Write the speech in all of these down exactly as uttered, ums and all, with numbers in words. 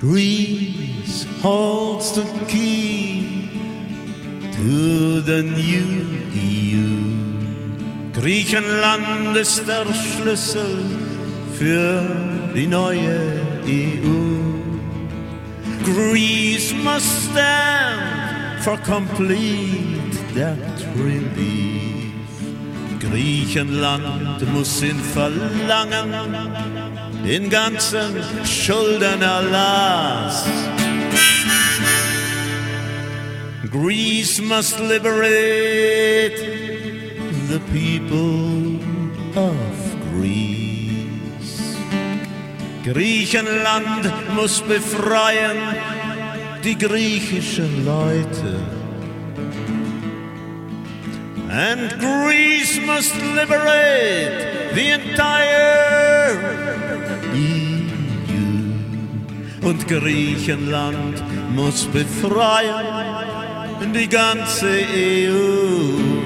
Greece holds the key to the new E U. Griechenland ist der Schlüssel für die neue E U. Greece must stand for complete debt relief. Griechenland muss in Verlangen den ganzen Schuldenerlass. Greece must liberate the people of Greece. Griechenland muss befreien die griechischen Leute. And Greece must liberate the entire E U. Und Griechenland muss befreien die ganze E U.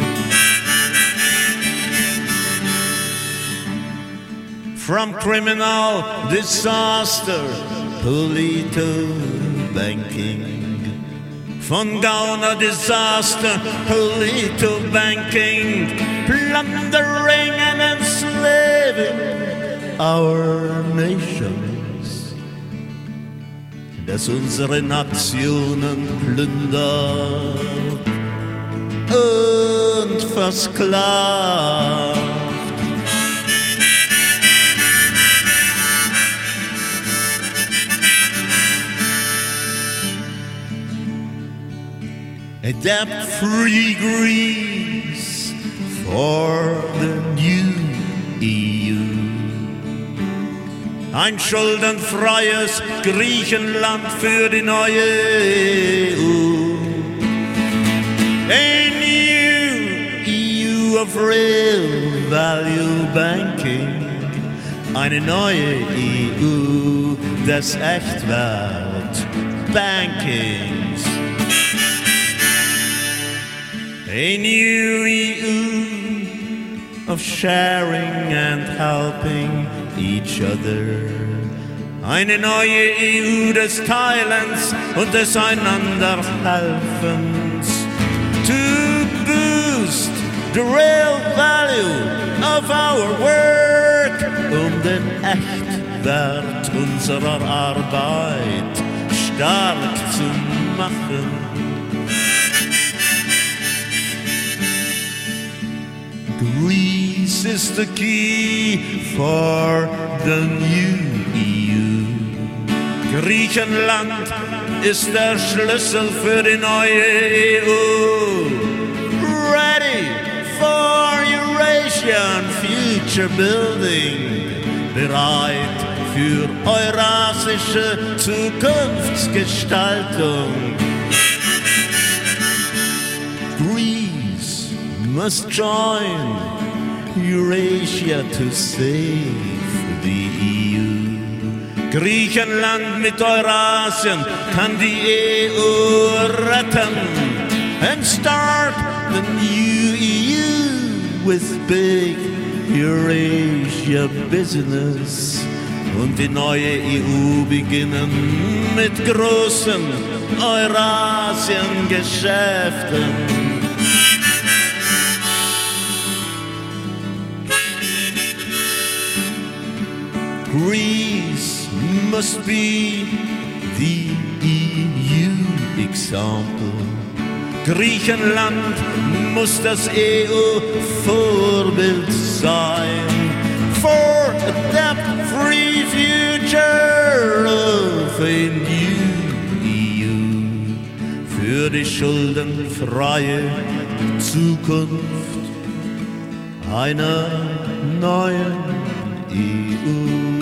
From criminal disaster, polito banking. Von Gauner disaster, polito banking, plundering and enslaving our nations. Das unsere Nationen plündert und versklavt. A debt-free Greece for the new E U. Ein schuldenfreies Griechenland für die neue E U. A new E U of real value banking. Eine neue E U des Echtwert Bankings. A new E U of sharing and helping each other. Eine neue E U des Teilens und des Einanderhelfens. To boost the real value of our work, um den Echtwert unserer Arbeit stark zu machen. Greece is the key for the new E U. Griechenland ist der Schlüssel für die neue E U. Ready for Eurasian future building. Bereit für eurasische Zukunftsgestaltung. Greece must join Eurasia to save the E U. Griechenland mit Eurasien kann die E U retten and start the new E U with big Eurasia business und die neue E U beginnen mit großen Eurasien Geschäften. Greece must be the E U example. Griechenland muss das E U-Vorbild sein. For a debt-free future of a new E U. Für die schuldenfreie Zukunft einer neuen E U.